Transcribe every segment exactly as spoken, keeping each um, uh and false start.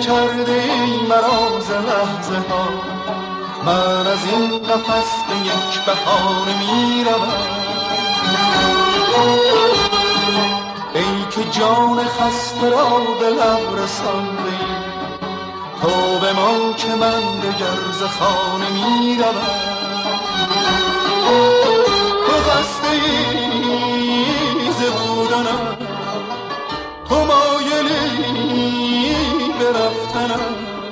کرده ای مرا ز لحظه ها، من از این قفس به یک بهانه می روم. ای که جان خسته را به لب رسانده ای، تو بمان که من دگر ز خانه می روم. تو خسته ای ز بودنم، تو مایلی به رفتنم.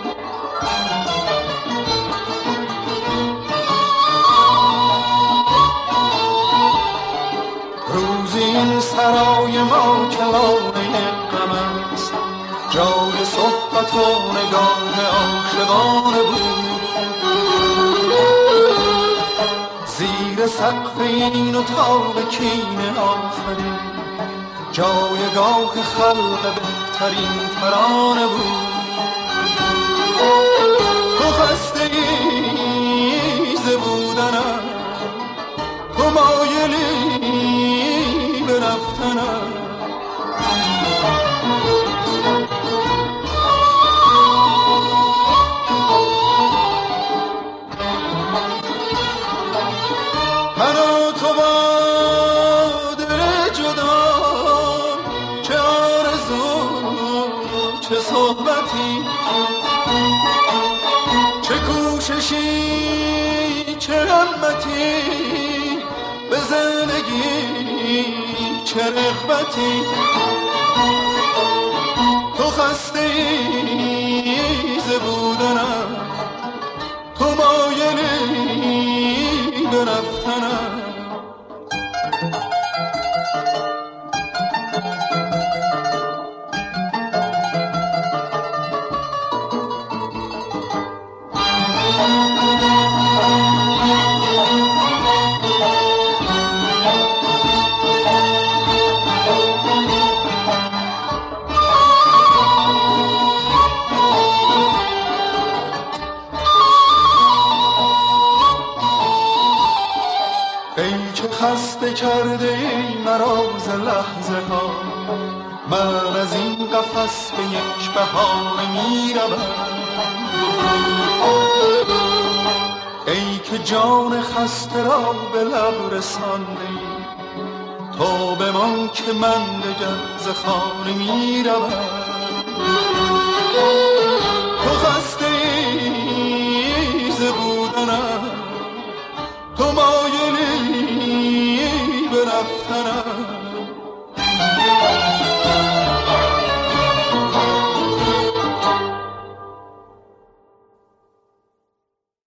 روزی این سرای ما کلانه غم است، جای صحبت و نگاه عاشقانه بود. زیر سقف این اتاق کینه آفرین، جایگاه خلق بهترین ترانه بود. تو خسته ای ز بودنم، تو مایلی به رفتنم. من و تو با دل جدا، چه آرزو چه صحبتی، چه کوششی چه همتی، به زندگی چه رغبتی. تو خسته ای ز بودنم، تو مایلی به رفتنم. خسته کرده ای مرا ز لحظه ها، من از این قفس به یک بهانه می روم. ای که جان خسته را به لب رسانده ای، تو بمان که من دگر ز خانه می روم. تو خسته ای ز بودنم، تو مایلی به رفتنم.